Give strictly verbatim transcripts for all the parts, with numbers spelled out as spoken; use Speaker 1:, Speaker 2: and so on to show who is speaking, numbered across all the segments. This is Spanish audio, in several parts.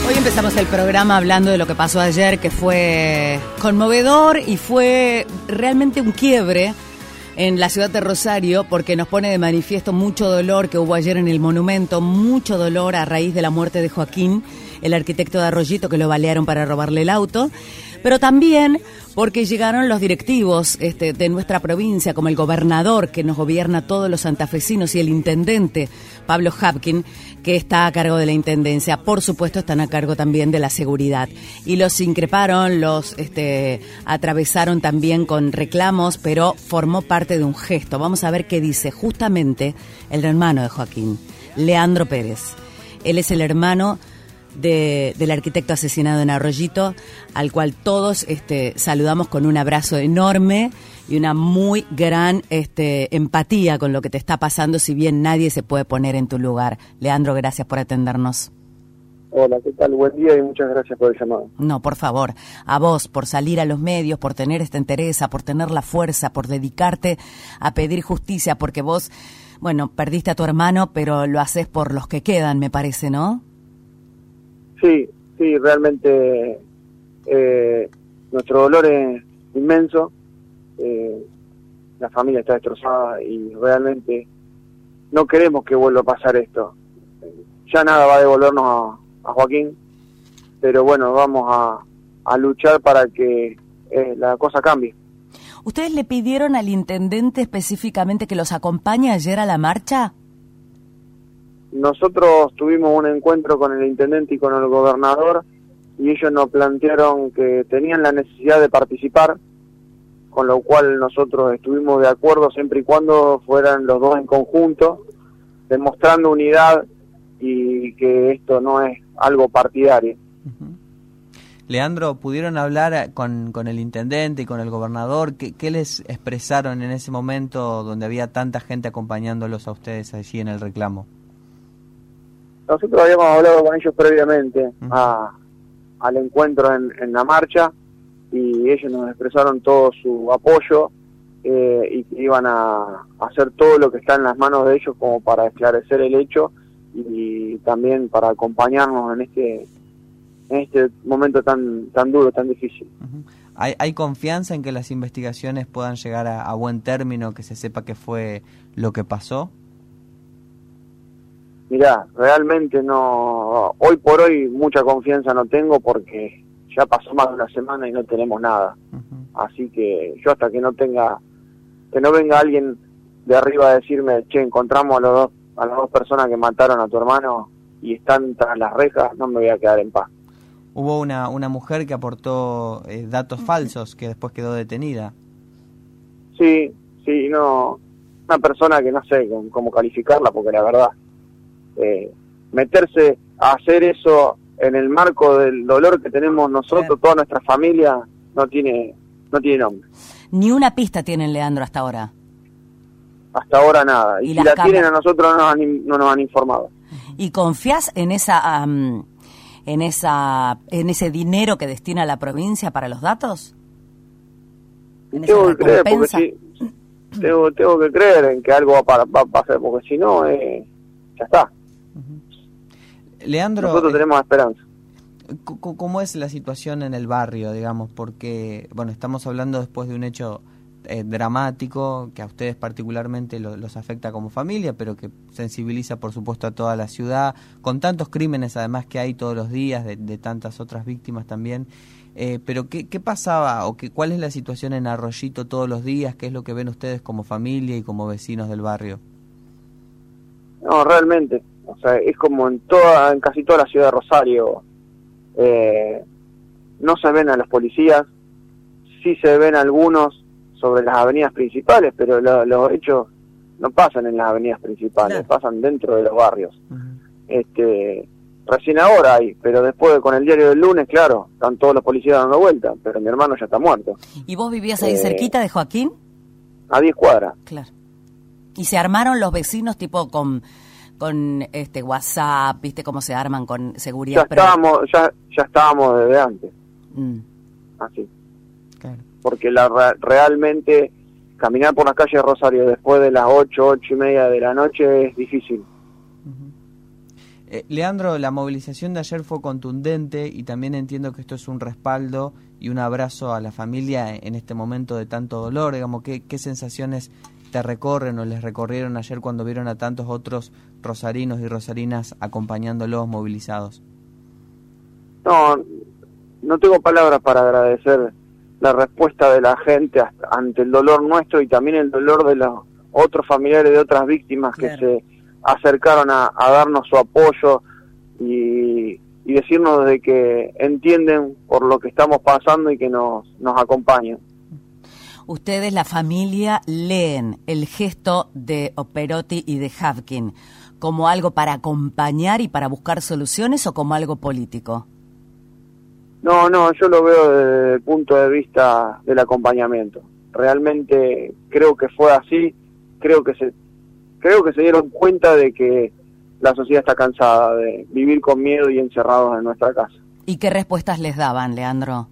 Speaker 1: Hoy empezamos el programa hablando de lo que pasó ayer, que fue conmovedor y fue realmente un quiebre en la ciudad de Rosario, porque nos pone de manifiesto mucho dolor que hubo ayer en el monumento, mucho dolor a raíz de la muerte de Joaquín, el arquitecto de Arroyito, que lo balearon para robarle el auto, pero también porque llegaron los directivos este, de nuestra provincia, como el gobernador que nos gobierna todos los santafesinos y el intendente Pablo Habkin, que está a cargo de la intendencia. Por supuesto están a cargo también de la seguridad. Y los increparon, los este, atravesaron también con reclamos, pero formó parte de un gesto. Vamos a ver qué dice justamente el hermano de Joaquín, Leandro Pérez. Él es el hermano De, del arquitecto asesinado en Arroyito, al cual todos este, saludamos con un abrazo enorme y una muy gran este, empatía con lo que te está pasando, si bien nadie se puede poner en tu lugar. Leandro, gracias por atendernos.
Speaker 2: Hola, ¿qué tal? Buen día y muchas gracias por el llamado.
Speaker 1: No, por favor, a vos, por salir a los medios, por tener esta entereza, por tener la fuerza, por dedicarte a pedir justicia, porque vos, bueno, perdiste a tu hermano, pero lo haces por los que quedan, me parece, ¿no?
Speaker 2: Sí, sí, realmente eh, nuestro dolor es inmenso, eh, la familia está destrozada y realmente no queremos que vuelva a pasar esto. Ya nada va a devolvernos a, a Joaquín, pero bueno, vamos a, a luchar para que eh, la cosa cambie.
Speaker 1: ¿Ustedes le pidieron al intendente específicamente que los acompañe ayer a la marcha?
Speaker 2: Nosotros tuvimos un encuentro con el intendente y con el gobernador y ellos nos plantearon que tenían la necesidad de participar, con lo cual nosotros estuvimos de acuerdo siempre y cuando fueran los dos en conjunto, demostrando unidad y que esto no es algo partidario.
Speaker 3: Uh-huh. Leandro, ¿pudieron hablar con, con el intendente y con el gobernador? ¿Qué, ¿Qué les expresaron en ese momento donde había tanta gente acompañándolos a ustedes allí en el reclamo?
Speaker 2: Nosotros habíamos hablado con ellos previamente uh-huh. a, al encuentro en, en la marcha y ellos nos expresaron todo su apoyo eh, y que iban a, a hacer todo lo que está en las manos de ellos como para esclarecer el hecho y también para acompañarnos en este en este momento tan tan duro, tan difícil.
Speaker 3: Uh-huh. ¿Hay, ¿Hay confianza en que las investigaciones puedan llegar a, a buen término, que se sepa qué fue lo que pasó?
Speaker 2: Mirá, realmente no, hoy por hoy mucha confianza no tengo porque ya pasó más de una semana y no tenemos nada. Uh-huh. Así que yo hasta que no tenga, que no venga alguien de arriba a decirme, che, encontramos a los dos, a las dos personas que mataron a tu hermano y están tras las rejas, no me voy a quedar en paz.
Speaker 3: Hubo una, una mujer que aportó eh, datos falsos que después quedó detenida.
Speaker 2: Sí, sí, no, una persona que no sé cómo, cómo calificarla porque la verdad... Eh, meterse a hacer eso en el marco del dolor que tenemos nosotros, claro. Toda nuestra familia, no tiene no tiene nombre.
Speaker 1: Ni una pista tienen, Leandro, hasta ahora.
Speaker 2: Hasta ahora nada. Y, y si la cámaras? tienen a nosotros no nos han, no nos han informado.
Speaker 1: ¿Y confías en esa um, en esa en ese dinero que destina la provincia para los datos? ¿En
Speaker 2: tengo que creer, porque si, tengo, tengo que creer en que algo va a, va a pasar, porque si no, eh, ya está.
Speaker 3: Leandro,
Speaker 2: nosotros tenemos esperanza.
Speaker 3: ¿Cómo es la situación en el barrio, digamos? Porque, bueno, estamos hablando después de un hecho eh, dramático que a ustedes particularmente lo, los afecta como familia, pero que sensibiliza, por supuesto, a toda la ciudad, con tantos crímenes además que hay todos los días, de, de tantas otras víctimas también. Eh, pero ¿qué, qué pasaba o qué, cuál es la situación en Arroyito todos los días? ¿Qué es lo que ven ustedes como familia y como vecinos del barrio?
Speaker 2: No, realmente, o sea, es como en toda, en casi toda la ciudad de Rosario, eh, no se ven a los policías, sí se ven algunos sobre las avenidas principales, pero lo, los hechos no pasan en las avenidas principales, claro. Pasan dentro de los barrios. Uh-huh. Este, recién ahora hay, pero después con el diario del lunes, claro, están todos los policías dando vuelta, pero mi hermano ya está muerto.
Speaker 1: ¿Y vos vivías ahí eh, cerquita de Joaquín?
Speaker 2: A diez cuadras.
Speaker 1: Claro. ¿Y se armaron los vecinos tipo con con este WhatsApp, viste cómo se arman con seguridad?
Speaker 2: Ya estábamos, ya, ya estábamos desde antes. Mm. Así. Claro. Porque la realmente caminar por las calles de Rosario después de las ocho, ocho y media de la noche es difícil.
Speaker 3: Uh-huh. Eh, Leandro, la movilización de ayer fue contundente y también entiendo que esto es un respaldo y un abrazo a la familia en este momento de tanto dolor. Digamos, ¿qué, qué sensaciones te recorren o les recorrieron ayer cuando vieron a tantos otros rosarinos y rosarinas acompañándolos movilizados?
Speaker 2: No, no tengo palabras para agradecer la respuesta de la gente hasta, ante el dolor nuestro y también el dolor de los otros familiares de otras víctimas que claro. se acercaron a, a darnos su apoyo y, y decirnos de que entienden por lo que estamos pasando y que nos, nos acompañan.
Speaker 1: Ustedes, la familia, leen el gesto de Perotti y de Havkin como algo para acompañar y para buscar soluciones o como algo político.
Speaker 2: No, no, yo lo veo desde el punto de vista del acompañamiento. Realmente creo que fue así, creo que se creo que se dieron cuenta de que la sociedad está cansada de vivir con miedo y encerrados en nuestra casa.
Speaker 1: ¿Y qué respuestas les daban, Leandro?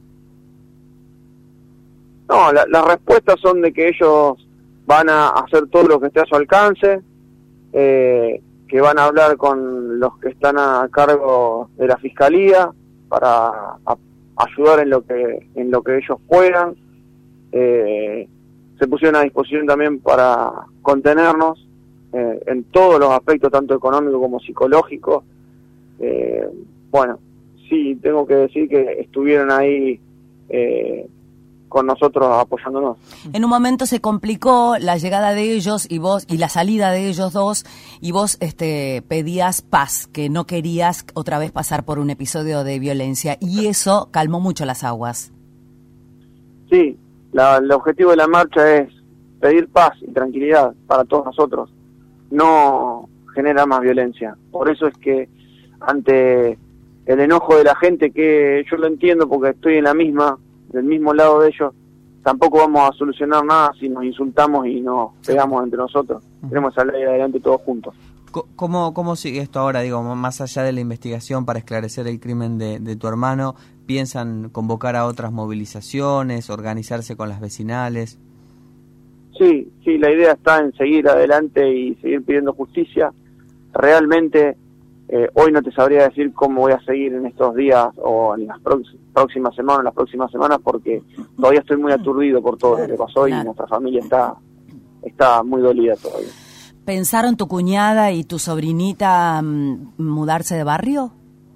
Speaker 2: No, la, las respuestas son de que ellos van a hacer todo lo que esté a su alcance, eh, que van a hablar con los que están a cargo de la fiscalía para a, ayudar en lo que en lo que ellos puedan. Eh, se pusieron a disposición también para contenernos eh, en todos los aspectos, tanto económico como psicológico. Eh, bueno, sí, tengo que decir que estuvieron ahí eh, con nosotros apoyándonos.
Speaker 1: En un momento se complicó la llegada de ellos y vos y la salida de ellos dos y vos este pedías paz, que no querías otra vez pasar por un episodio de violencia y eso calmó mucho las aguas.
Speaker 2: Sí, la, el objetivo de la marcha es pedir paz y tranquilidad para todos nosotros, no generar más violencia. Por eso es que ante el enojo de la gente, que yo lo entiendo porque estoy en la misma del mismo lado de ellos, tampoco vamos a solucionar nada si nos insultamos y nos pegamos entre nosotros. Queremos salir adelante todos juntos.
Speaker 3: ¿Cómo, cómo sigue esto ahora, digo, más allá de la investigación para esclarecer el crimen de, de tu hermano? ¿Piensan convocar a otras movilizaciones, organizarse con las vecinales?
Speaker 2: Sí, sí, la idea está en seguir adelante y seguir pidiendo justicia. Realmente Eh, hoy no te sabría decir cómo voy a seguir en estos días o en las próximas semanas, las próximas semanas, porque todavía estoy muy aturdido por todo lo que pasó y nuestra familia está está muy dolida todavía.
Speaker 1: ¿Pensaron tu cuñada y tu sobrinita um, mudarse de barrio?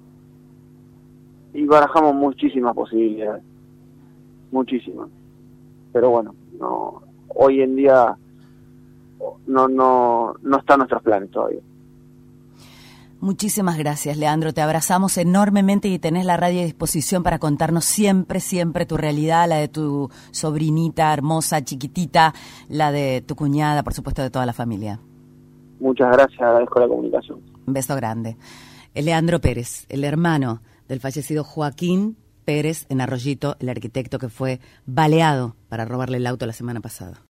Speaker 2: Y barajamos muchísimas posibilidades, muchísimas. Pero bueno, no, hoy en día no no no están nuestros planes todavía.
Speaker 1: Muchísimas gracias, Leandro. Te abrazamos enormemente y tenés la radio a disposición para contarnos siempre, siempre tu realidad, la de tu sobrinita hermosa, chiquitita, la de tu cuñada, por supuesto, de toda la familia.
Speaker 2: Muchas gracias, agradezco la comunicación.
Speaker 1: Un beso grande. Es Leandro Pérez, el hermano del fallecido Joaquín Pérez en Arroyito, el arquitecto que fue baleado para robarle el auto la semana pasada.